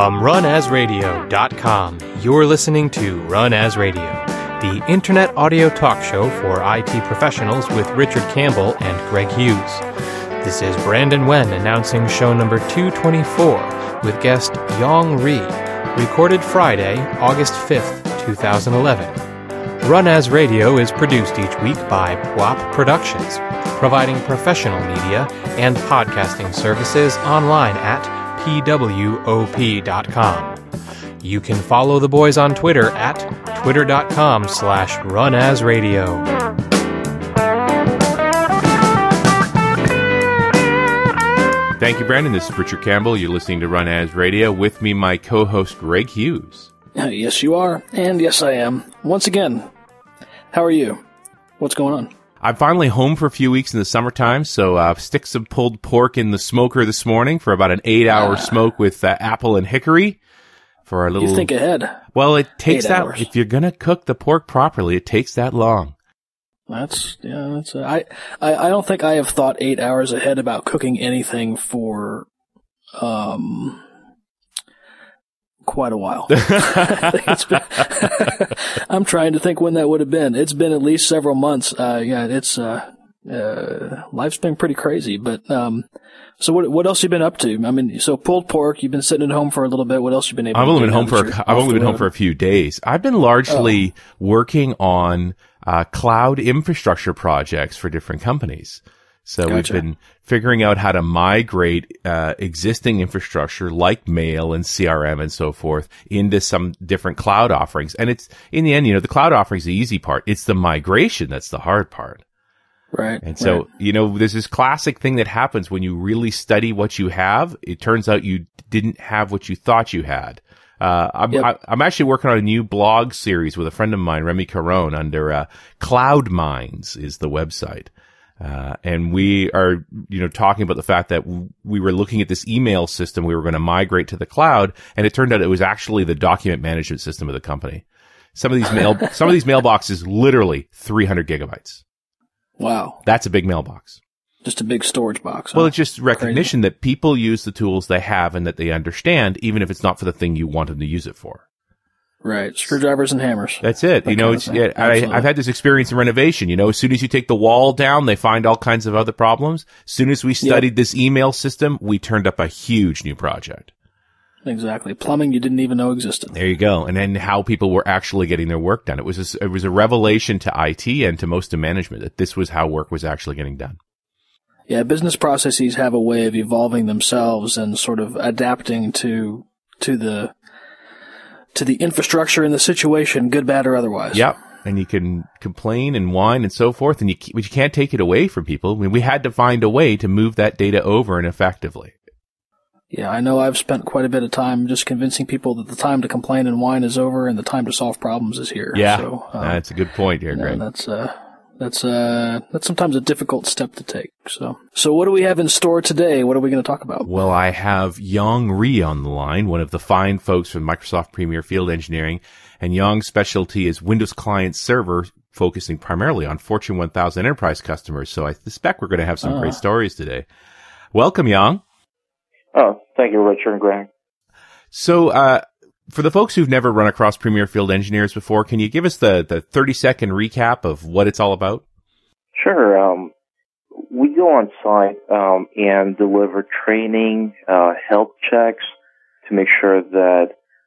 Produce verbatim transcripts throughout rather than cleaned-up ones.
From run as radio dot com, you're listening to Run As Radio, the internet audio talk show for I T professionals with Richard Campbell and Greg Hughes. This is Brandon Wen announcing show number two twenty-four with guest Yong Ri, recorded Friday, August fifth, twenty eleven. Run As Radio is produced each week by P W A P Productions, providing professional media and podcasting services online at P W O P dot com. You can follow the boys on Twitter at twitter.com slash runasradio. Thank you, Brandon. This is Richard Campbell. You're listening to Run As Radio. With me, my co-host, Greg Hughes. Uh, yes, you are. And yes, I am. Once again, how are you? What's going on? I'm finally home for a few weeks in the summertime, so uh, stick some pulled pork in the smoker this morning for about an eight-hour uh, smoke with uh, apple and hickory for our little... You think ahead. Well, it takes Eight that... hours. If you're going to cook the pork properly, it takes that long. That's... Yeah, that's... Uh, I, I, I don't think I have thought eight hours ahead about cooking anything for... um. quite a while. I think it's been I'm trying to think when that would have been. It's been at least several months. Uh, yeah, it's, uh, uh, life's been pretty crazy, but, um, so what, what else have you been up to? I mean, so pulled pork, you've been sitting at home for a little bit. What else have you been able I've to only do? been home for, a, I've only been home for a few days. I've been largely oh. working on, uh, cloud infrastructure projects for different companies. So gotcha. We've been figuring out how to migrate uh, existing infrastructure like mail and C R M and so forth into some different cloud offerings. And it's, in the end, you know, the cloud offering is the easy part. It's the migration that's the hard part. Right. And so, right. you know, there's this classic thing that happens when you really study what you have. It turns out you didn't have what you thought you had. Uh, I'm, yep. I, I'm actually working on a new blog series with a friend of mine, Remy Caron, under uh, Cloud Minds is the website. Uh, and we are, you know, talking about the fact that w- we were looking at this email system we were going to migrate to the cloud, and it turned out it was actually the document management system of the company. Some of these mail, some of these mailboxes, literally three hundred gigabytes. Wow. That's a big mailbox. Just a big storage box. Huh? Well, it's just recognition Crazy. that people use the tools they have and that they understand, even if it's not for the thing you want them to use it for. Right. Screwdrivers and hammers. That's it. That you know, it's, yeah, I, I've had this experience in renovation. You know, as soon as you take the wall down, they find all kinds of other problems. As soon as we studied yep. this email system, we turned up a huge new project. Exactly. Plumbing you didn't even know existed. There you go. And then how people were actually getting their work done. It was a, it was a revelation to I T and to most of management that this was how work was actually getting done. Yeah, business processes have a way of evolving themselves and sort of adapting to to the to the infrastructure and the situation, good, bad, or otherwise. Yep. And you can complain and whine and so forth, and you, but you can't take it away from people. I mean, we had to find a way to move that data over and effectively. Yeah, I know I've spent quite a bit of time just convincing people that the time to complain and whine is over and the time to solve problems is here. Yeah, so, um, that's a good point here, Greg. You know, that's, uh, that's, uh, that's sometimes a difficult step to take. So, so what do we have in store today? What are we going to talk about? Well, I have Yong Ri on the line, one of the fine folks from Microsoft Premier Field Engineering, and Yong's specialty is Windows Client Server, focusing primarily on Fortune one thousand enterprise customers. So I suspect we're going to have some uh. great stories today. Welcome, Yong. Oh, thank you, Richard and Greg. So, uh, for the folks who've never run across Premier Field Engineers before, can you give us the, the thirty second recap of what it's all about? Sure. Um, we go on site um, and deliver training, uh, health checks to make sure that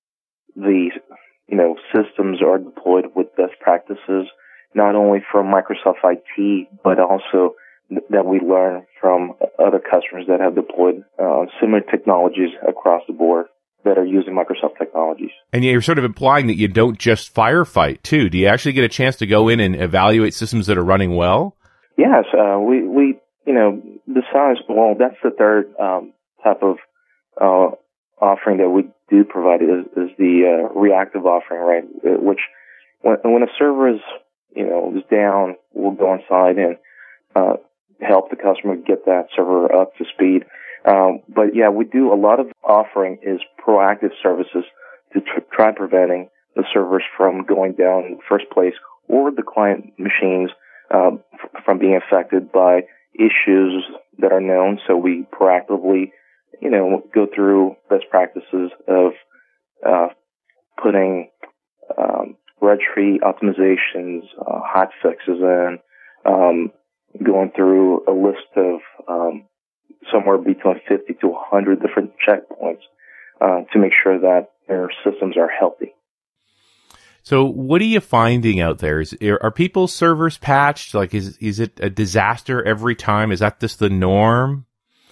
the you know systems are deployed with best practices, not only from Microsoft I T, but also that we learn from other customers that have deployed uh, similar technologies across the board that are using Microsoft technologies. And you're sort of implying that you don't just firefight, too. Do you actually get a chance to go in and evaluate systems that are running well? Yes. Uh, we, we, you know, besides, well, that's the third um, type of uh, offering that we do provide is, is the uh, reactive offering, right? Which, when, when a server is, you know, is down, we'll go on site and uh, help the customer get that server up to speed. Um, but yeah, we do a lot of offering is proactive services to tr- try preventing the servers from going down in the first place or the client machines um, f- from being affected by issues that are known. So we proactively, you know, go through best practices of uh, putting um, registry optimizations, uh, hot fixes in, um, going through a list of um, somewhere between fifty to one hundred different checkpoints uh, to make sure that their systems are healthy. So what are you finding out there? Is, are people's servers patched? Like, is is it a disaster every time? Is that just the norm?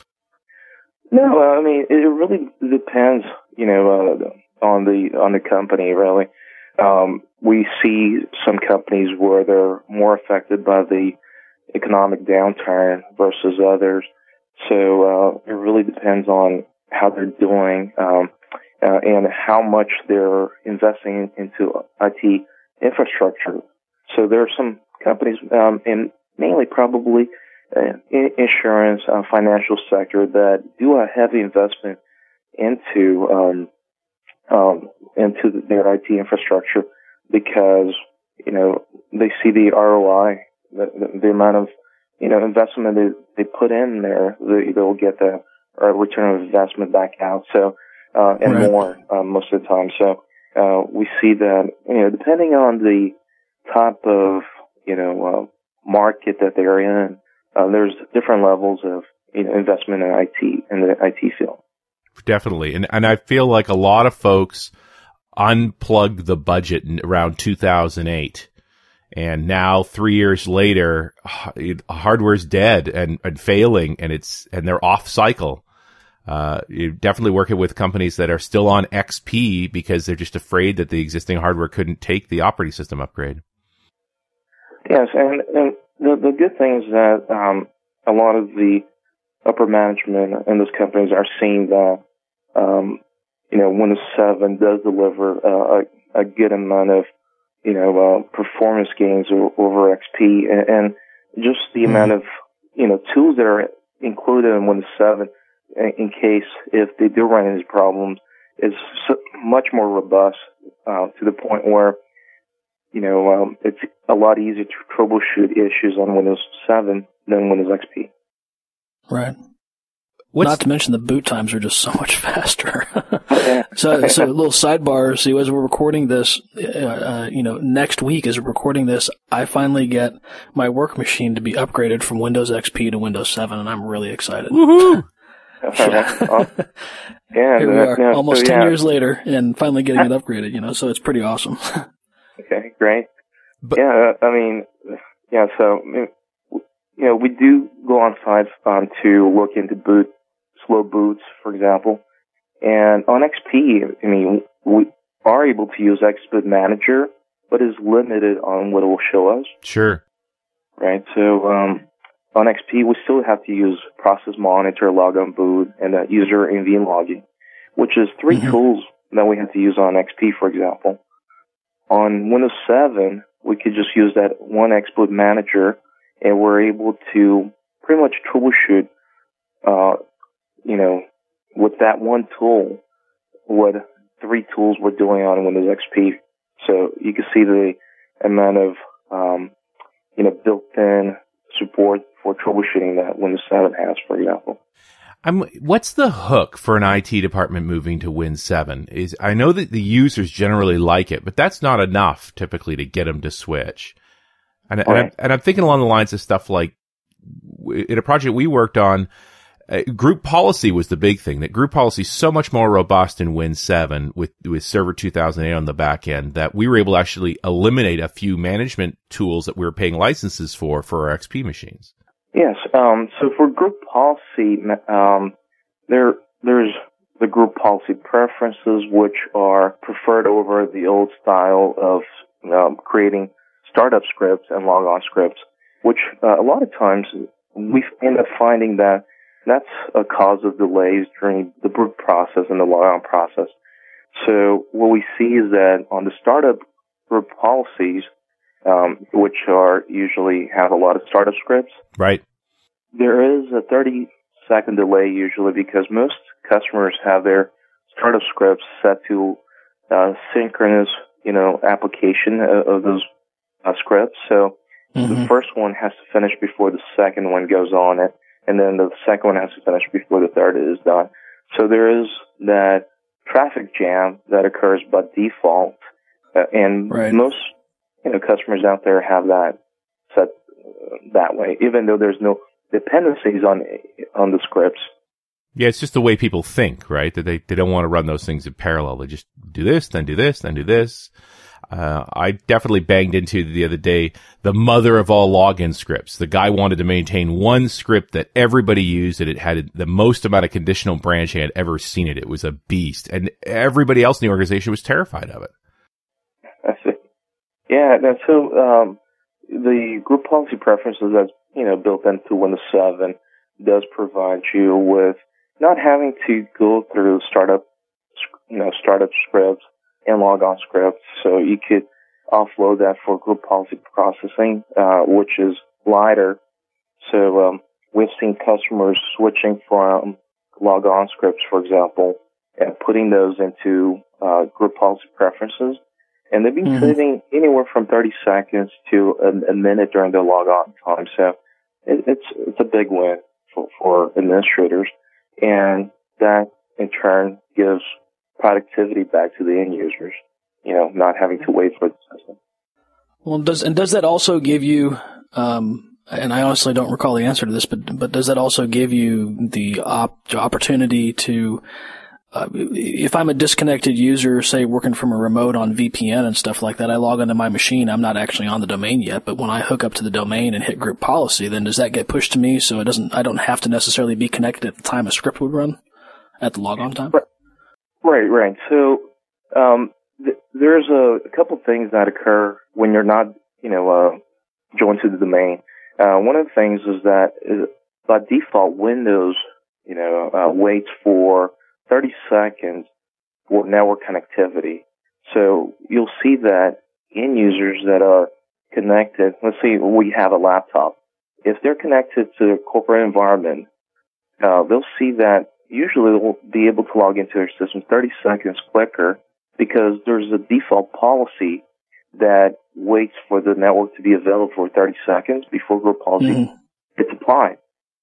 No, uh, I mean, it really depends, you know, uh, on the on the company, really. Um, we see some companies where they're more affected by the economic downturn versus others. So uh, it really depends on how they're doing um, uh, and how much they're investing into I T infrastructure. So there are some companies, um, and mainly probably uh, insurance, uh, financial sector, that do a heavy investment into um, um, into their I T infrastructure because, you know, they see the R O I, the, the, the amount of, you know, investment they, they put in there, they, they'll get the uh, return of investment back out. So, uh, and right. more, um, most of the time. So, uh, we see that, you know, depending on the type of, you know, uh, market that they're in, uh, there's different levels of, you know, investment in I T, in the I T field. Definitely. And, and I feel like a lot of folks unplugged the budget in around two thousand eight. And now, three years later, hardware's dead and, and failing, and it's and they're off cycle. Uh, you're definitely working with companies that are still on X P because they're just afraid that the existing hardware couldn't take the operating system upgrade. Yes, and, and the, the good thing is that um, a lot of the upper management in those companies are seeing that um, you know Windows seven does deliver uh, a, a good amount of you know, uh, performance gains over X P, and, and just the mm-hmm. amount of, you know, tools that are included in Windows seven in case if they do run into problems is so much more robust, uh, to the point where, you know, um, it's a lot easier to troubleshoot issues on Windows seven than Windows X P. Right. What's Not to mention the boot times are just so much faster. so, so a little sidebar. See, as we're recording this, uh, uh, you know, next week as we're recording this, I finally get my work machine to be upgraded from Windows X P to Windows seven, and I'm really excited. Woohoo! yeah, well, yeah, here we are, yeah, almost so, ten yeah. years later, and finally getting it upgraded. You know, so it's pretty awesome. Okay, great. But, yeah, I mean, yeah. So, you know, we do go on site um, to look into boot. Slow boots, for example. And on X P, I mean, we are able to use X Boot Manager, but is limited on what it will show us. Sure. Right? So, um, on X P, we still have to use Process Monitor, Log on Boot, and uh, User N V Logging, which is three mm-hmm. tools that we have to use on X P, for example. On Windows seven, we could just use that one X Boot Manager, and we're able to pretty much troubleshoot uh, you know, with that one tool, what three tools we're doing on Windows X P. So you can see the amount of, um, you know, built-in support for troubleshooting that Windows seven has, for example. I'm, what's the hook for an I T department moving to Win seven? Is I know that the users generally like it, but that's not enough typically to get them to switch. And, right. and, I'm, and I'm thinking along the lines of stuff like in a project we worked on, Uh, group policy was the big thing. That group policy is so much more robust in Win seven with, with Server two thousand eight on the back end that we were able to actually eliminate a few management tools that we were paying licenses for for our X P machines. Yes. Um, so for group policy, um, there there's the group policy preferences, which are preferred over the old style of um, creating startup scripts and logon scripts, which uh, a lot of times we end up finding that that's a cause of delays during the boot process and the logon process. So what we see is that on the startup group policies, um, which are usually have a lot of startup scripts, right? There is a thirty second delay usually because most customers have their startup scripts set to uh, synchronous, you know, application of, of those uh, scripts. So mm-hmm. the first one has to finish before the second one goes on it. And then the second one has to finish before the third is done. So there is that traffic jam that occurs by default, uh, and right. most you know customers out there have that set uh, that way, even though there's no dependencies on on the scripts. Yeah, it's just the way people think, right? That they, they don't want to run those things in parallel. They just do this, then do this, then do this. Uh, I definitely banged into the other day the mother of all login scripts. The guy wanted to maintain one script that everybody used, and it had the most amount of conditional branching I'd ever seen it. It was a beast, and everybody else in the organization was terrified of it. I see. Yeah, and so um, the group policy preferences that's you know built into Windows seven does provide you with not having to go through startup, you know, startup scripts and logon scripts. So you could offload that for group policy processing, uh, which is lighter. So um, we've seen customers switching from logon scripts, for example, and putting those into uh, group policy preferences. And they've been mm-hmm. saving anywhere from thirty seconds to a, a minute during their logon time. So it, it's it's a big win for, for administrators. And that, in turn, gives productivity back to the end users, you know, not having to wait for the system. Well, does and does that also give you, um, and I honestly don't recall the answer to this, but but does that also give you the op- opportunity to, uh, if I'm a disconnected user, say working from a remote on V P N and stuff like that, I log into my machine, I'm not actually on the domain yet, but when I hook up to the domain and hit group policy, then does that get pushed to me so it doesn't, I don't have to necessarily be connected at the time a script would run, at the logon time? Right, right. So um, th- there's a, a couple things that occur when you're not, you know, uh, joined to the domain. Uh, one of the things is that uh, by default, Windows, you know, uh, waits for thirty seconds for network connectivity. So you'll see that end users that are connected, let's say we have a laptop. If they're connected to a corporate environment, uh, they'll see that usually they'll be able to log into their system thirty seconds quicker because there's a default policy that waits for the network to be available for thirty seconds before group policy mm-hmm. gets applied.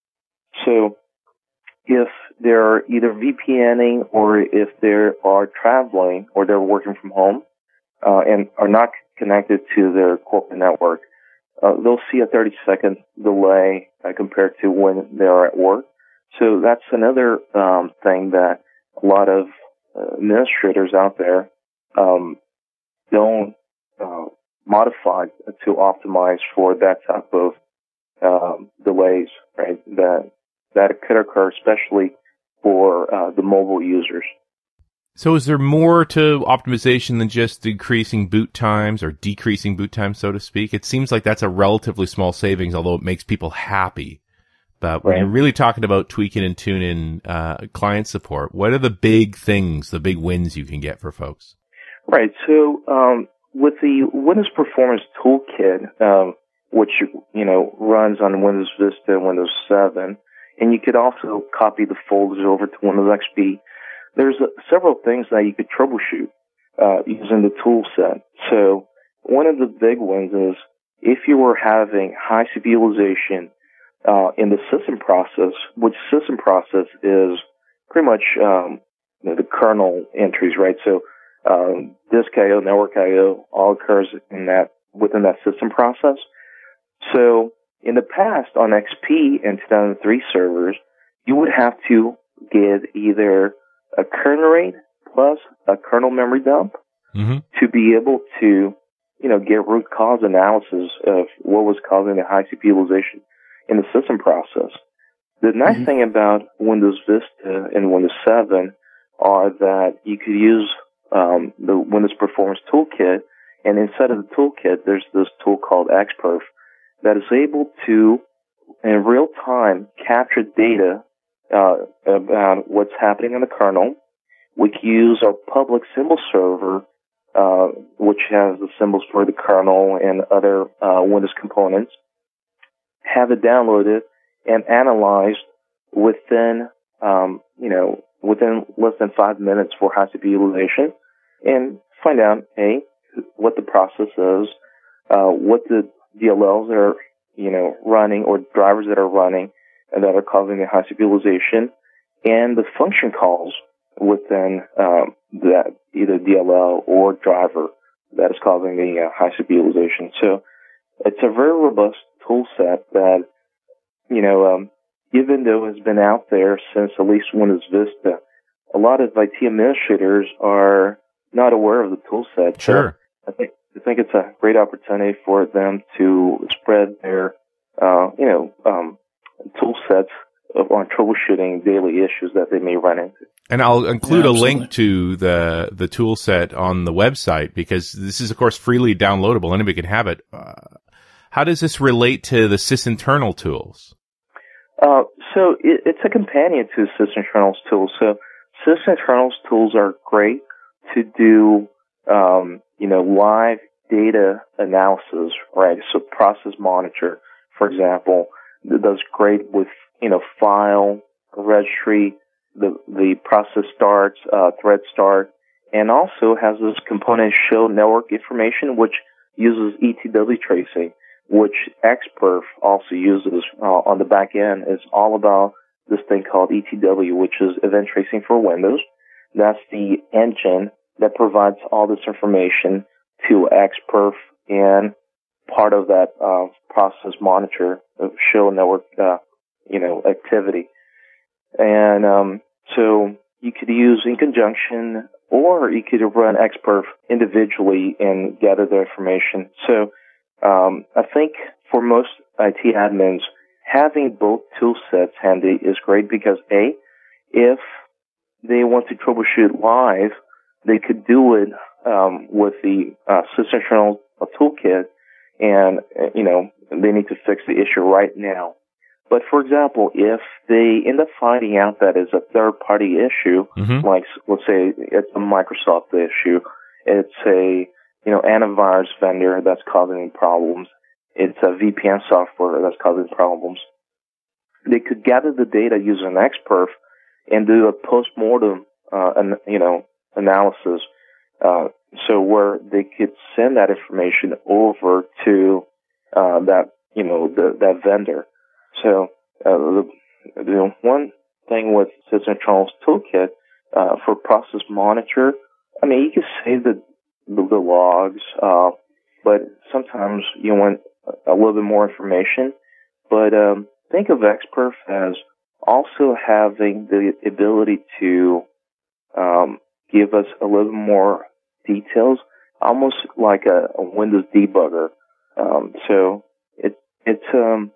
So if they're either VPNing or if they are traveling or they're working from home uh, and are not connected to their corporate network, uh, they'll see a thirty second delay uh, compared to when they're at work. So that's another um, thing that a lot of uh, administrators out there um, don't uh, modify to optimize for that type of um, delays, right? That that could occur, especially for uh, the mobile users. So is there more to optimization than just increasing boot times or decreasing boot times, so to speak? It seems like that's a relatively small savings, although it makes people happy. But when right. you're really talking about tweaking and tuning uh, client support, what are the big things, the big wins you can get for folks? Right. So um, with the Windows Performance Toolkit, um, which you know runs on Windows Vista and Windows seven, and you could also copy the folders over to Windows X P. There's uh, several things that you could troubleshoot uh, using the tool set. So one of the big ones is if you were having high C P U utilization uh, in the system process, which system process is pretty much um, you know, the kernel entries, right? So um, disk I O, network I O all occurs in that within that system process. So in the past, on X P and two thousand three servers, you would have to get either a kernel rate plus a kernel memory dump mm-hmm. to be able to, you know, get root cause analysis of what was causing the high C P U utilization in the system process. The nice mm-hmm. thing about Windows Vista and Windows seven are that you could use um, the Windows Performance Toolkit, and inside of the toolkit, there's this tool called X Perf that is able to, in real time, capture data uh, about what's happening in the kernel. We can use our public symbol server, uh, which has the symbols for the kernel and other uh, Windows components, have it downloaded and analyzed within, um, you know, within less than five minutes for high C P U utilization, and find out, A, what the process is, uh, what the D L Ls that are, you know, running or drivers that are running and that are causing the high C P U utilization, and the function calls within um, that either D L L or driver that is causing the uh, high C P U utilization. So it's a very robust tool set that, you know, um, even though it's been out there since at least Windows Vista, a lot of I T administrators are not aware of the tool set. Sure. So I think I think it's a great opportunity for them to spread their, uh, you know, um, tool sets on troubleshooting daily issues that they may run into. And I'll include yeah, a link to the the tool set on the website, because this is, of course, freely downloadable. Anybody can have it. Uh, how does this relate to the sysinternal tools? Uh, so it, it's a companion to sysinternals tools. So sysinternals tools are great to do, um, you know, live data analysis, right? So Process Monitor, for example, does great with, you know, file, registry, the the process starts, uh, thread start, and also has this component show network information, which uses E T W tracing, which Xperf also uses uh, on the back end. Is all about this thing called E T W, which is event tracing for Windows. That's the engine that provides all this information to Xperf, and part of that uh, process monitor of show network, uh, you know, activity. And um, so you could use in conjunction, or you could run Xperf individually and gather the information. So um, I think for most I T admins, having both tool sets handy is great, because A, if they want to troubleshoot live, they could do it um, with the uh, sysinternal toolkit, and, uh, you know, they need to fix the issue right now. But, for example, if they end up finding out that it's a third-party issue, mm-hmm. like, let's say it's a Microsoft issue, it's a, you know, antivirus vendor that's causing problems, it's a V P N software that's causing problems, they could gather the data using Xperf and do a post-mortem, uh, an, you know, analysis, uh, so where they could send that information over to uh, that, you know, the, that vendor. So uh, the, the one thing with sysinternals toolkit uh, for process monitor, I mean, you can save the the, the logs, uh, but sometimes you want a little bit more information. But um, think of Xperf as also having the ability to um, give us a little more details, almost like a, a Windows debugger. Um, so it it's um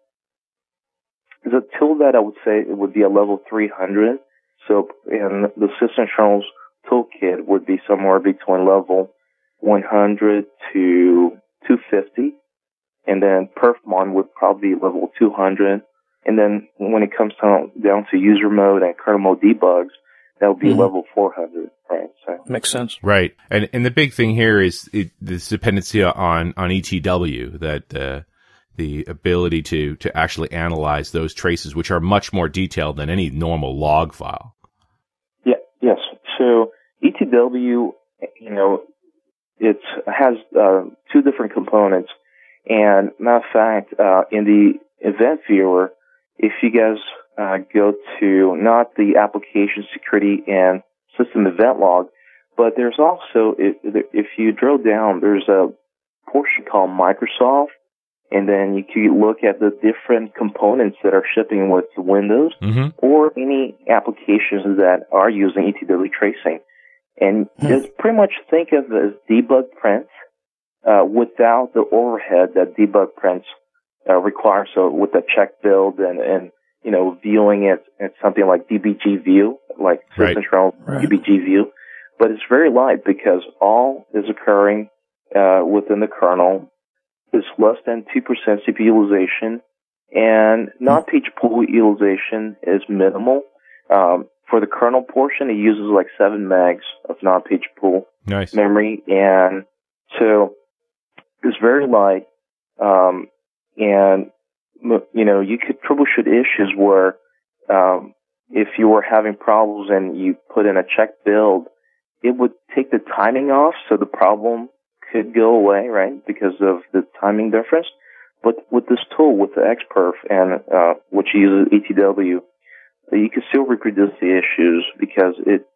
it's a tool that I would say it would be a level three hundred. So and the sysinternals toolkit would be somewhere between level one hundred to two fifty, and then Perfmon would probably be level two hundred. And then when it comes down down to user mode and kernel mode debugs, that would be mm-hmm. level four hundred, right? So makes sense, right? And and the big thing here is it, this dependency on on E T W, that uh, the ability to to actually analyze those traces, which are much more detailed than any normal log file. Yeah. Yes. So E T W, you know, it has uh, two different components, and matter of fact, uh, in the event viewer, if you guys uh, go to not the application security and system event log, but there's also, if, if you drill down, there's a portion called Microsoft, and then you can look at the different components that are shipping with Windows mm-hmm. or any applications that are using E T W tracing. And mm-hmm. just pretty much think of it as debug prints uh, without the overhead that debug prints Uh, require. So with the check build and, and, you know, viewing it at something like D B G View, like sysinternal right. D B G View. But it's very light because all is occurring uh, within the kernel. It's less than two percent C P U utilization, and non-page pool utilization is minimal. Um, for the kernel portion, it uses like seven megs of non-page pool nice. memory, and so it's very light. Um, And, you know, you could troubleshoot issues where um, if you were having problems and you put in a check build, it would take the timing off so the problem could go away, right, because of the timing difference. But with this tool, with the Xperf, and uh, which uses E T W, you can still reproduce the issues because it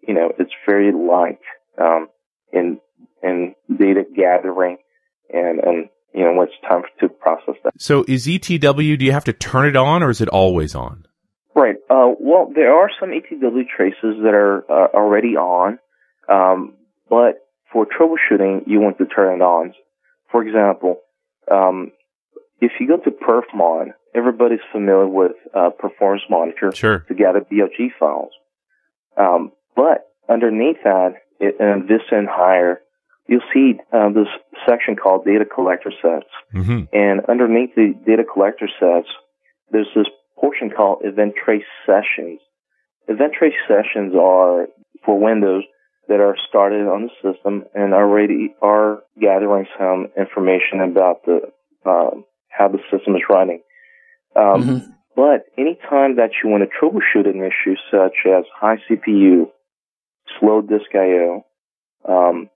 you know, it's very light um, in in data gathering and, and you know, when it's time to process that. So is E T W, do you have to turn it on or is it always on? Right. Uh, well, there are some E T W traces that are uh, already on, um, but for troubleshooting, you want to turn it on. For example, um, if you go to PerfMon, everybody's familiar with uh, Performance Monitor sure. to gather B L G files. Um, but underneath that, it, in Vista and Higher, you'll see uh, this section called Data Collector Sets. Mm-hmm. And underneath the Data Collector Sets, there's this portion called Event Trace Sessions. Event Trace Sessions are for Windows that are started on the system and already are gathering some information about the um, how the system is running. Um, mm-hmm. But anytime that you want to troubleshoot an issue such as high C P U, slow disk I O, um,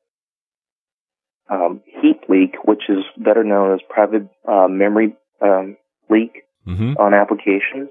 um, heap leak, which is better known as private uh, memory um, leak mm-hmm. on applications.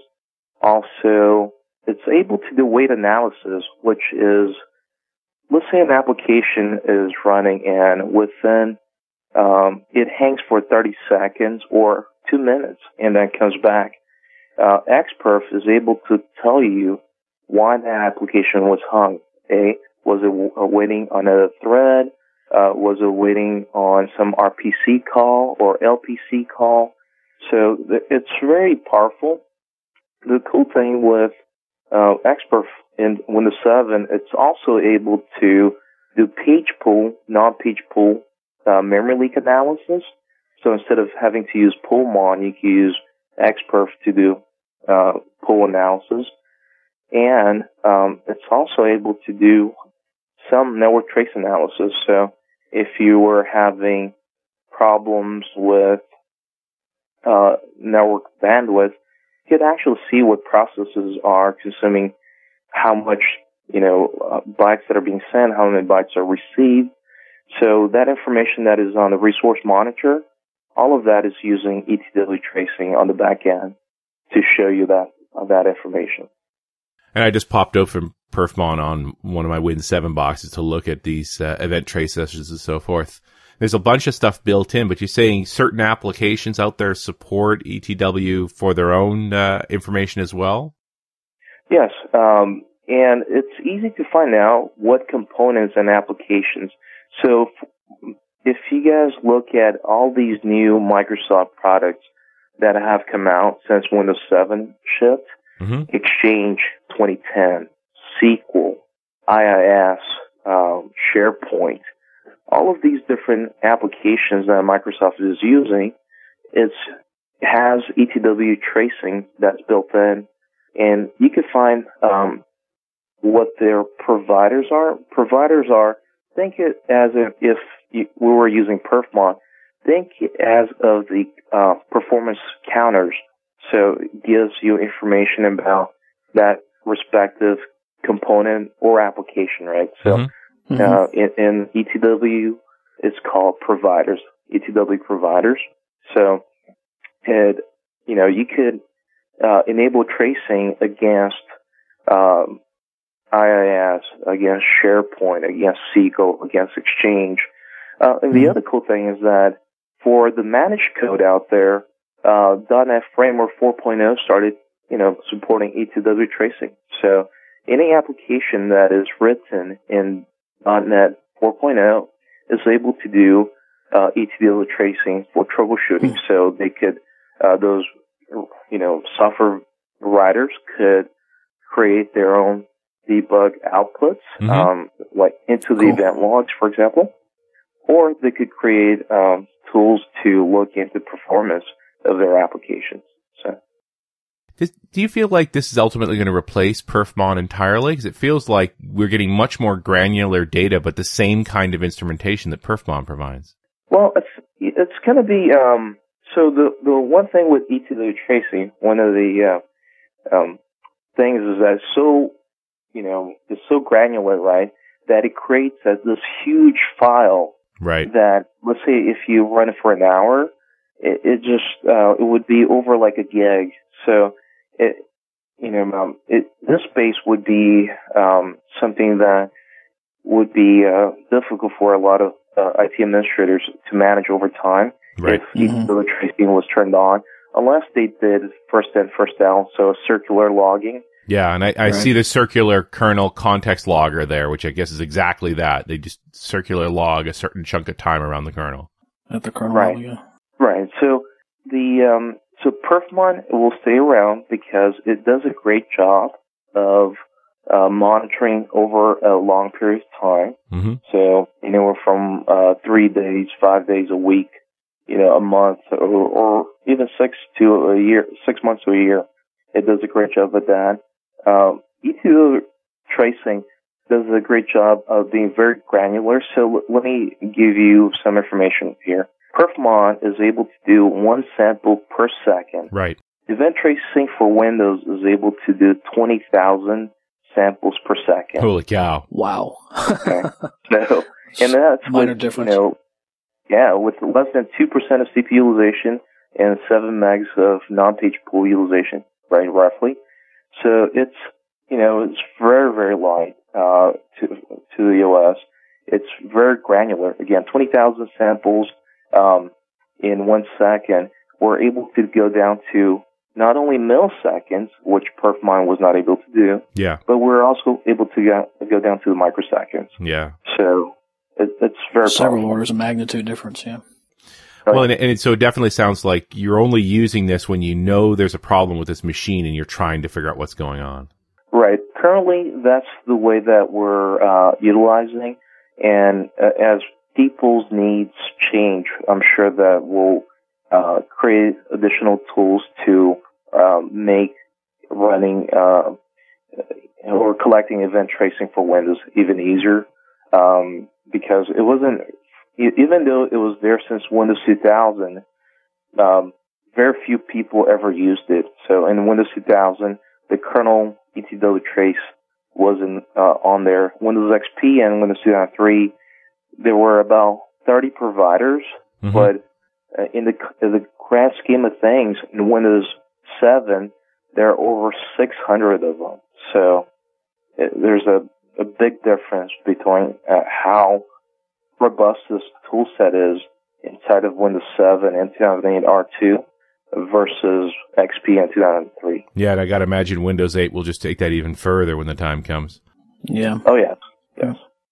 Also, it's able to do weight analysis, which is, let's say an application is running and within, um, it hangs for thirty seconds or two minutes and then comes back. Uh, Xperf is able to tell you why that application was hung. A, was it w- waiting on a thread? Uh, was it waiting on some R P C call or L P C call? So th- it's very powerful. The cool thing with uh, Xperf in Windows seven, it's also able to do page pool, non-page pool uh, memory leak analysis. So instead of having to use PullMon, you can use Xperf to do uh, pool analysis. And um, it's also able to do some network trace analysis. So if you were having problems with uh, network bandwidth, you could actually see what processes are consuming how much, you know, uh, bytes that are being sent, how many bytes are received. So that information that is on the resource monitor, all of that is using E T W tracing on the back end to show you that uh, that information. And I just popped open PerfMon on one of my Win seven boxes to look at these uh, event trace sessions and so forth. There's a bunch of stuff built in, but you're saying certain applications out there support E T W for their own uh, information as well? Yes, um, and it's easy to find out what components and applications. So if you guys look at all these new Microsoft products that have come out since Windows seven shipped, mm-hmm. Exchange twenty ten, S Q L, I I S, um, SharePoint, all of these different applications that Microsoft is using, it's, it has E T W tracing that's built in, and you can find um, what their providers are. Providers are, think it as if, if you, we were using PerfMon, think as of the uh, performance counters. So it gives you information about that respective component or application, right? So mm-hmm. uh, in, in E T W, it's called providers, E T W providers. So it, you know, you could uh, enable tracing against um, I I S, against SharePoint, against S Q L, against Exchange. Uh, and mm-hmm. the other cool thing is that for the managed code out there, uh, .NET Framework four point oh started, you know, supporting E T W tracing. So any application that is written in $NET four point oh is able to do uh, E T W tracing for troubleshooting. Mm-hmm. So they could, uh, those, you know, software writers could create their own debug outputs, mm-hmm. um, like into the cool. event logs, for example, or they could create um, tools to look into performance of their applications. So, this, do you feel like this is ultimately going to replace PerfMon entirely? Because it feels like we're getting much more granular data, but the same kind of instrumentation that PerfMon provides. Well, it's it's going to be um, so the the one thing with E T W tracing, one of the uh, um, things is that it's so you know it's so granular, right? That it creates a, this huge file. Right. That, let's say if you run it for an hour, it, it just, uh, it would be over like a gig. So it, you know, um, it, this space would be um, something that would be uh, difficult for a lot of uh, I T administrators to manage over time right. if mm-hmm. the tracing was turned on, unless they did first in, first out, so circular logging. Yeah, and I, I right. see the circular kernel context logger there, which I guess is exactly that. They just circular log a certain chunk of time around the kernel. At the kernel right. level, yeah. Right. So the um, so Perfmon will stay around because it does a great job of uh, monitoring over a long period of time. Mm-hmm. So anywhere from uh, three days, five days a week, you know, a month, or, or even six to a year, six months to a year. It does a great job of that. Um, E T W tracing does a great job of being very granular. So l- let me give you some information here. Perfmon is able to do one sample per second. Right. Event tracing for Windows is able to do twenty thousand samples per second. Holy cow. Wow. Okay. So, and that's minor with, difference. You know, yeah, with less than two percent of C P U utilization and seven megs of non-page pool utilization, right, roughly. So it's, you know, it's very, very light uh, to to the O S. It's very granular. Again, twenty thousand samples um, in one second. We're able to go down to not only milliseconds, which Perfmon was not able to do, yeah, but we're also able to go, go down to the microseconds. Yeah. So it, it's very Several powerful. orders of magnitude difference, yeah. Well, and, and it, so it definitely sounds like you're only using this when you know there's a problem with this machine and you're trying to figure out what's going on. Right. Currently, that's the way that we're uh, utilizing. And uh, as people's needs change, I'm sure that we'll uh, create additional tools to uh, make running uh, or collecting event tracing for Windows even easier. Um, because it wasn't, even though it was there since Windows two thousand, um, very few people ever used it. So in Windows two thousand, the kernel E T W trace wasn't uh, on there. Windows X P and Windows two thousand three, there were about thirty providers, mm-hmm. but uh, in the in the grand scheme of things, in Windows seven, there are over six hundred of them. So it, there's a, a big difference between uh, how robust this tool set is inside of Windows seven and two thousand eight R two versus X P and two thousand three. Yeah, and I got to imagine Windows eight will just take that even further when the time comes. Yeah. Oh, yes. Yes.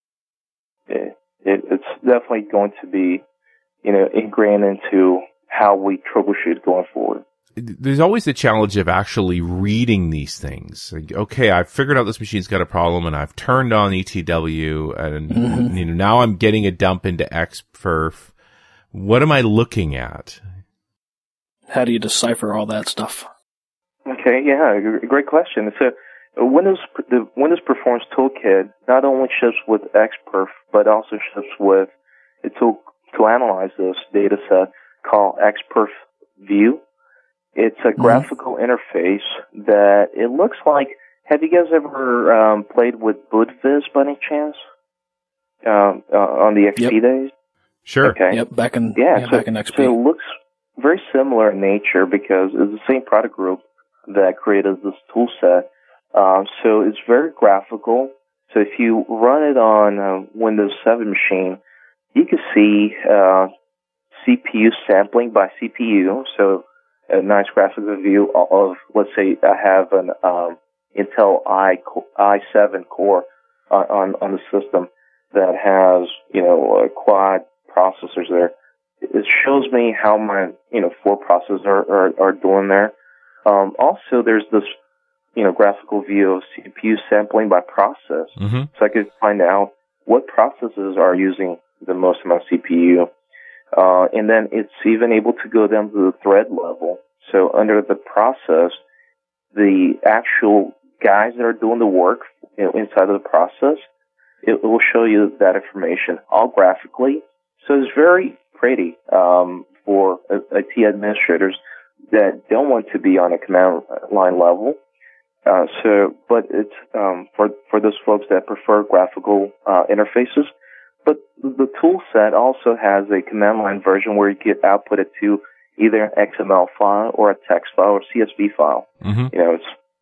It, it, it's definitely going to be, you know, ingrained into how we troubleshoot going forward. There's always the challenge of actually reading these things. Like, okay, I've figured out this machine's got a problem, and I've turned on E T W, and mm-hmm. you know now I'm getting a dump into Xperf. What am I looking at? How do you decipher all that stuff? Okay, yeah, great question. So, Windows the Windows Performance Toolkit not only ships with Xperf, but also ships with a tool to analyze this data set called Xperf View. It's a graphical mm-hmm. interface that it looks like. Have you guys ever um, played with BootViz by any chance? Um, uh, on the X P yep. days? Sure. Okay. Yep. Back in yeah, yeah so, back in X P. So it looks very similar in nature because it's the same product group that created this tool set. Um, so it's very graphical. So if you run it on a Windows seven machine, you can see uh, C P U sampling by C P U. So a nice graphical view of, let's say, I have an um, Intel i i seven core on, on on the system that has, you know, uh, quad processors there. It shows me how my, you know, four processors are, are, are doing there. Um, also, there's this, you know, graphical view of C P U sampling by process. Mm-hmm. So I could find out what processes are using the most amount of C P U. Uh, and then it's even able to go down to the thread level. So under the process, the actual guys that are doing the work, you know, inside of the process, it will show you that information all graphically. So it's very pretty um, for I T administrators that don't want to be on a command line level. Uh, so, but it's um, for for those folks that prefer graphical uh, interfaces. But the tool set also has a command line version where you get outputted to either an X M L file or a text file or C S V file. Mm-hmm. You know, it's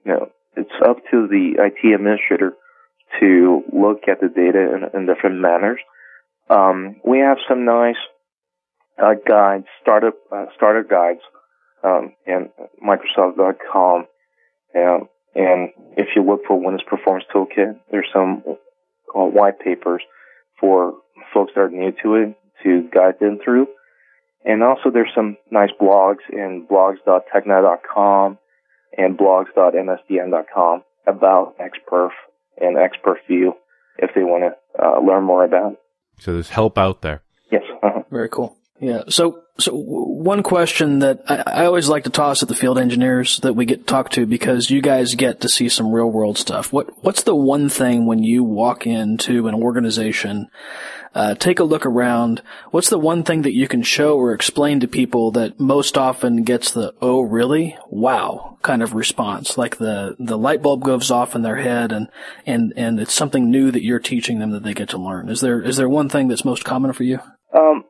you know, it's up to the I T administrator to look at the data in, in different manners. Um, we have some nice uh, guides, startup uh, starter guides, um, in Microsoft dot com. Um, and if you look for Windows Performance Toolkit, there's some uh, white papers for folks that are new to it to guide them through. And also there's some nice blogs in blogs dot technet dot com and blogs dot m s d n dot com about XPerf and XPerfView if they want to uh, learn more about it. So there's help out there. Yes. Uh-huh. Very cool. Yeah. So, so one question that I, I always like to toss at the field engineers that we get to talk to, because you guys get to see some real world stuff. What, what's the one thing when you walk into an organization, uh, take a look around, what's the one thing that you can show or explain to people that most often gets the, oh, really? Wow, kind of response? Like the, the light bulb goes off in their head and, and, and it's something new that you're teaching them that they get to learn. Is there, is there one thing that's most common for you? Um,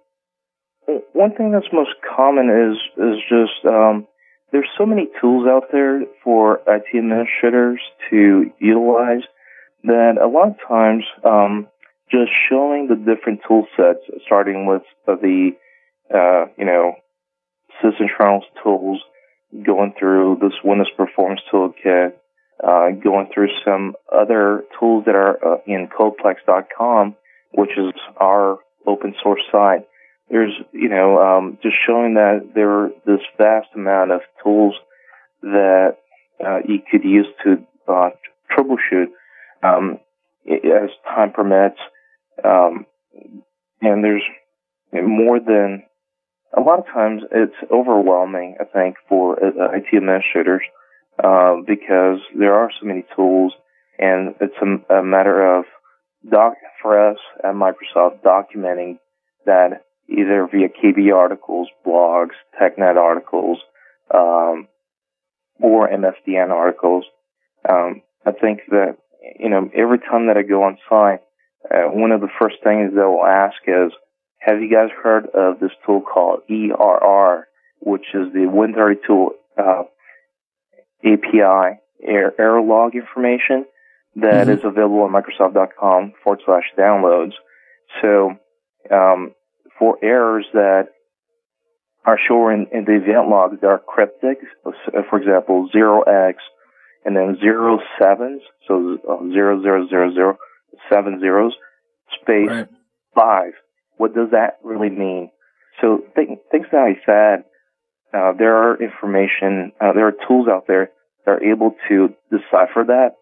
One thing that's most common is is just um, there's so many tools out there for I T administrators to utilize that a lot of times um, just showing the different tool sets, starting with the uh, you know System Trials tools, going through this Windows Performance Toolkit, uh, going through some other tools that are uh, in Codeplex dot com, which is our open source site. There's, you know, um, just showing that there are this vast amount of tools that uh, you could use to uh, troubleshoot um, as time permits. Um, and there's more than, a lot of times it's overwhelming, I think, for uh, I T administrators uh, because there are so many tools, and it's a, a matter of, doc for us at Microsoft, documenting that either via K B articles, blogs, TechNet articles, um, or M S D N articles. Um, I think that, you know, every time that I go on site, uh, one of the first things they'll ask is, have you guys heard of this tool called E R R, which is the Win thirty-two uh, A P I error, error log information that mm-hmm. is available on Microsoft dot com forward slash downloads. So, um, for errors that are shown in, in the event logs that are cryptic, for example, zero x and then zero sevens, so zero zero zero zero seven zeros, space right. five. What does that really mean? So th- things that I said, uh, there are information, uh, there are tools out there that are able to decipher that.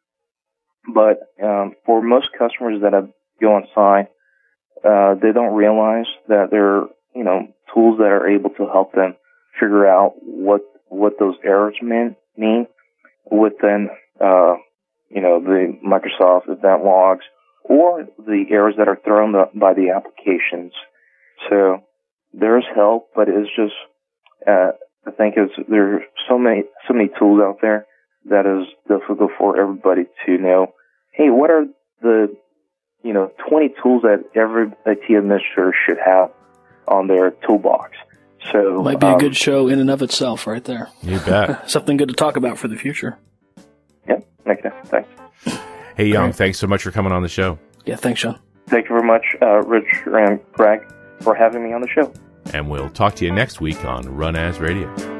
But um, for most customers that have go on site, Uh, they don't realize that there are, you know, tools that are able to help them figure out what what those errors mean, mean within, uh, you know, the Microsoft event logs or the errors that are thrown by the applications. So there's help, but it's just, uh, I think it's, there are so many so many tools out there that is difficult for everybody to know, hey, what are the you know, twenty tools that every I T administrator should have on their toolbox. So might be um, a good show in and of itself, right there. You bet. Something good to talk about for the future. Yeah, okay, thanks. Hey, Young, right. Thanks so much for coming on the show. Yeah, thanks, Sean. Thank you very much, uh, Rich and Greg, for having me on the show. And we'll talk to you next week on Run As Radio.